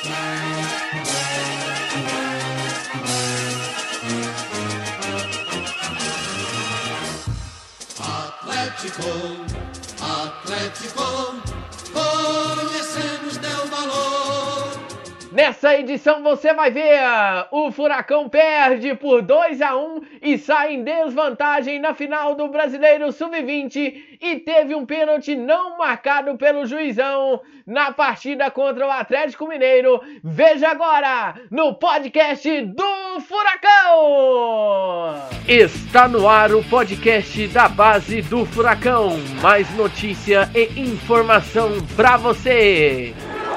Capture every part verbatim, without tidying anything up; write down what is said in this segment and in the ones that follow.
Atlético, Atlético, conhecemos teu valor. Nessa edição você vai ver, o Furacão perde por dois a um e sai em desvantagem na final do Brasileiro sub vinte e teve um pênalti não marcado pelo juizão na partida contra o Atlético Mineiro. Veja agora no podcast do Furacão! Está no ar o podcast da base do Furacão. Mais notícia e informação pra você!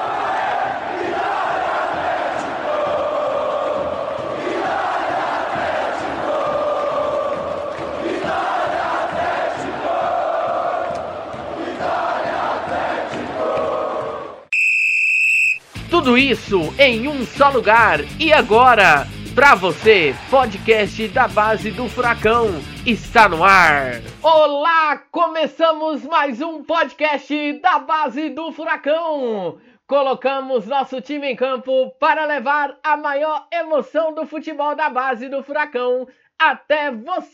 Tudo isso em um só lugar. E agora, pra você, podcast da base do Furacão está no ar. Olá, começamos mais um podcast da base do Furacão. Colocamos nosso time em campo para levar a maior emoção do futebol da base do Furacão até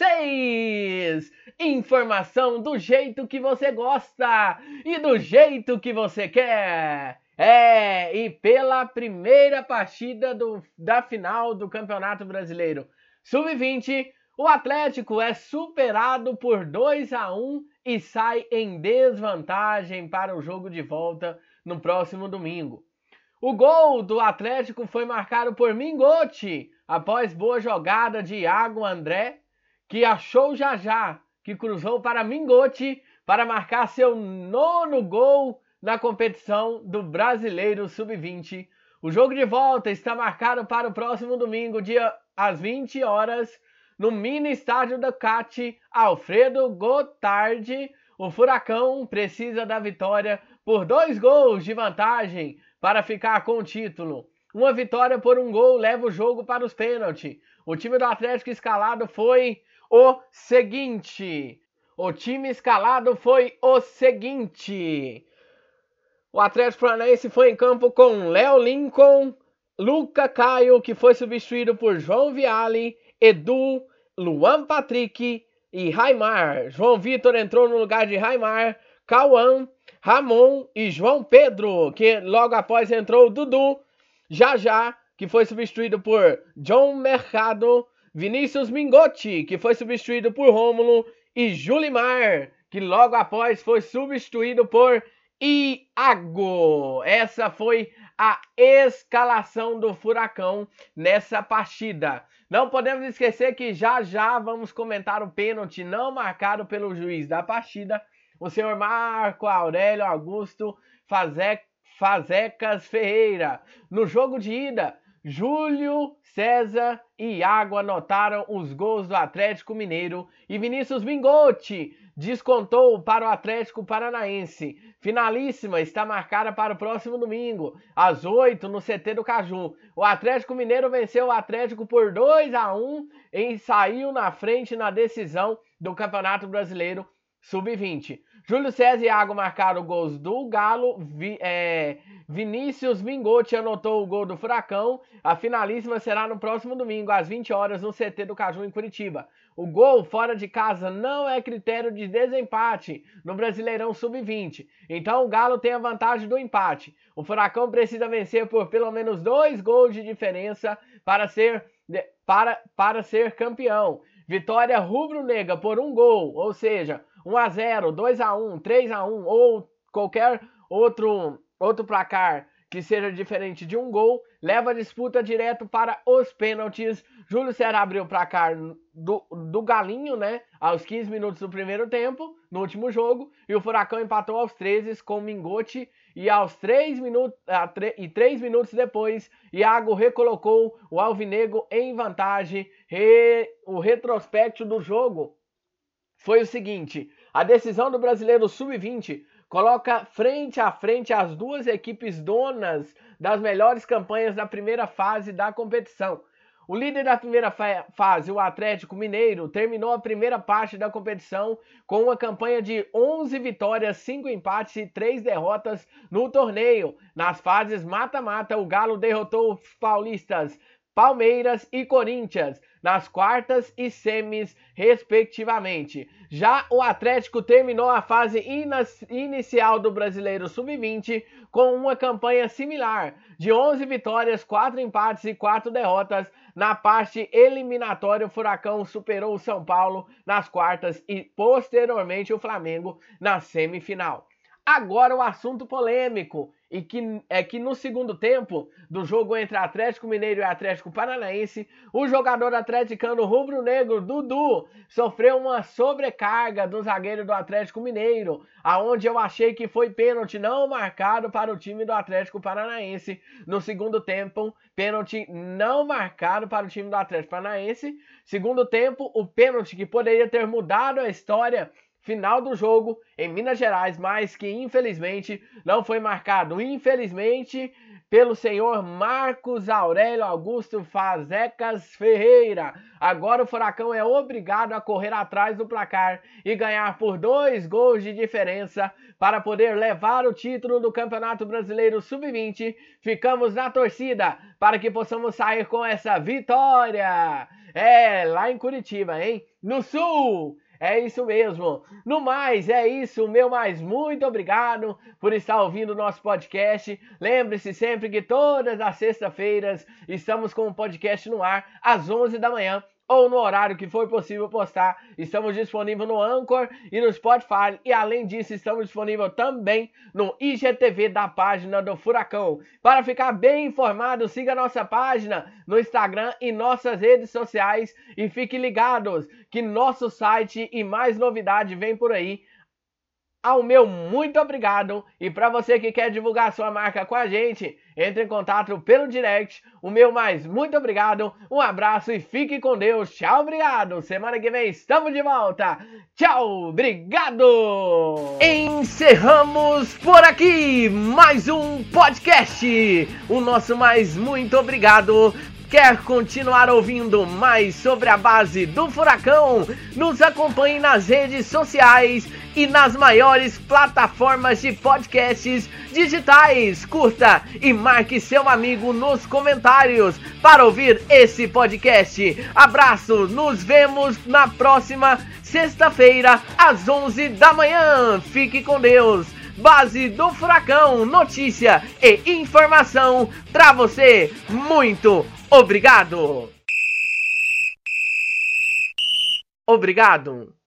vocês. Informação do jeito que você gosta e do jeito que você quer. É, e pela primeira partida do, da final do Campeonato Brasileiro sub vinte, o Atlético é superado por dois a um e sai em desvantagem para o jogo de volta no próximo domingo. O gol do Atlético foi marcado por Mingotti, após boa jogada de Iago André, que achou Jajá, que cruzou para Mingotti para marcar seu nono gol na competição do Brasileiro sub vinte. O jogo de volta está marcado para o próximo domingo, dia às vinte horas, no mini estádio da C A T Alfredo Gottardi. O Furacão precisa da vitória por dois gols de vantagem para ficar com o título. Uma vitória por um gol leva o jogo para os pênaltis. O time do Atlético escalado foi o seguinte. O time escalado foi o seguinte. O Atlético Paranaense foi em campo com Léo Lincoln, Luca Caio, que foi substituído por João Viale, Edu, Luan Patrick e Raimar. João Vitor entrou no lugar de Raimar, Cauã, Ramon e João Pedro, que logo após entrou Dudu, Jajá, que foi substituído por John Mercado, Vinícius Mingotti, que foi substituído por Rômulo, e Julimar, que logo após foi substituído por Iago. Essa foi a escalação do Furacão nessa partida. Não podemos esquecer que já já vamos comentar o pênalti não marcado pelo juiz da partida, o senhor Marco Aurélio Augusto Faze... Fazecas Ferreira. No jogo de ida, Júlio César e Iago anotaram os gols do Atlético Mineiro e Vinícius Mingotti descontou para o Atlético Paranaense. Finalíssima está marcada para o próximo domingo, às oito, no C T do Caju. O Atlético Mineiro venceu o Atlético por dois a um e saiu na frente na decisão do Campeonato Brasileiro sub vinte. Júlio César e Iago marcaram gols do Galo, Vi, é, Vinícius Mingotti anotou o gol do Furacão. A finalíssima será no próximo domingo, às vinte horas, no C T do Caju, em Curitiba. O gol fora de casa não é critério de desempate no Brasileirão sub vinte. Então o Galo tem a vantagem do empate. O Furacão precisa vencer por pelo menos dois gols de diferença para ser, para, para ser campeão. Vitória rubro-negra por um gol, ou seja, um a zero, dois a um, três a um ou qualquer outro, outro placar que seja diferente de um gol, leva a disputa direto para os pênaltis. Júlio César abriu o placar do, do Galinho, né, aos quinze minutos do primeiro tempo, no último jogo, e o Furacão empatou aos treze com Mingotti, e aos três minutos, e três minutos depois, Iago recolocou o Alvinegro em vantagem. Re, o retrospecto do jogo foi o seguinte: a decisão do Brasileiro sub vinte coloca frente a frente as duas equipes donas das melhores campanhas da primeira fase da competição. O líder da primeira fase, o Atlético Mineiro, terminou a primeira parte da competição com uma campanha de onze vitórias, cinco empates e três derrotas no torneio. Nas fases mata-mata, o Galo derrotou os paulistas Palmeiras e Corinthians nas quartas e semis, respectivamente. Já o Atlético terminou a fase inicial do Brasileiro sub vinte com uma campanha similar, de onze vitórias, quatro empates e quatro derrotas. Na parte eliminatória, o Furacão superou o São Paulo nas quartas e, posteriormente, o Flamengo na semifinal. Agora o assunto polêmico, e que é que no segundo tempo do jogo entre Atlético Mineiro e Atlético Paranaense, o jogador atleticano rubro-negro Dudu sofreu uma sobrecarga do zagueiro do Atlético Mineiro, aonde eu achei que foi pênalti não marcado para o time do Atlético Paranaense no segundo tempo, pênalti não marcado para o time do Atlético Paranaense. Segundo tempo, o pênalti que poderia ter mudado a história final do jogo em Minas Gerais, mas que infelizmente não foi marcado, infelizmente, pelo senhor Marcos Aurélio Augusto Fazecas Ferreira. Agora o Furacão é obrigado a correr atrás do placar e ganhar por dois gols de diferença para poder levar o título do Campeonato Brasileiro sub vinte. Ficamos na torcida para que possamos sair com essa vitória. É, lá em Curitiba, hein? No Sul! É isso mesmo. No mais, é isso. Meu mais muito obrigado por estar ouvindo o nosso podcast. Lembre-se sempre que todas as sextas-feiras estamos com o podcast no ar às onze da manhã. Ou no horário que for possível postar. Estamos disponíveis no Anchor e no Spotify. E além disso, estamos disponíveis também no I G T V da página do Furacão. Para ficar bem informado, siga nossa página no Instagram e nossas redes sociais. E fiquem ligados que nosso site e mais novidade vem por aí. Ao meu muito obrigado, e para você que quer divulgar sua marca com a gente, entre em contato pelo direct. O meu mais muito obrigado, um abraço e fique com Deus. Tchau, obrigado. Semana que vem estamos de volta. Tchau, obrigado. Encerramos por aqui mais um podcast. O nosso mais muito obrigado. Quer continuar ouvindo mais sobre a base do Furacão? Nos acompanhe nas redes sociais e nas maiores plataformas de podcasts digitais. Curta e marque seu amigo nos comentários para ouvir esse podcast. Abraço, nos vemos na próxima sexta-feira às onze da manhã. Fique com Deus. Base do Furacão, notícia e informação para você. Muito obrigado. Obrigado.